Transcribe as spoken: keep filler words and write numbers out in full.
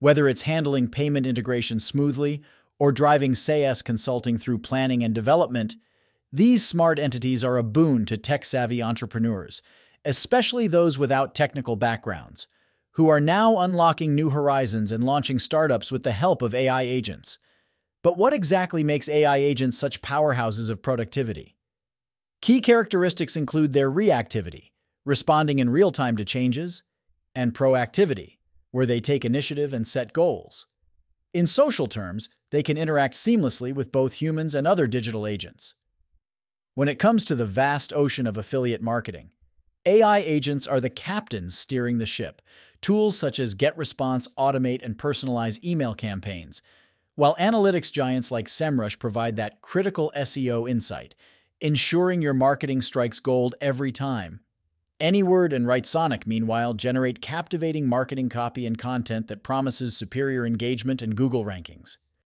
Whether it's handling payment integration smoothly or driving sales consulting through planning and development, these smart entities are a boon to tech-savvy entrepreneurs, especially those without technical backgrounds, who are now unlocking new horizons and launching startups with the help of A I agents. But what exactly makes A I agents such powerhouses of productivity? Key characteristics include their reactivity, responding in real time to changes, and proactivity, where they take initiative and set goals. In social terms, they can interact seamlessly with both humans and other digital agents. When it comes to the vast ocean of affiliate marketing, A I agents are the captains steering the ship. Tools such as GetResponse automate and personalize email campaigns, while analytics giants like SEMrush provide that critical S E O insight, ensuring your marketing strikes gold every time. AnyWord and WriteSonic, meanwhile, generate captivating marketing copy and content that promises superior engagement and Google rankings.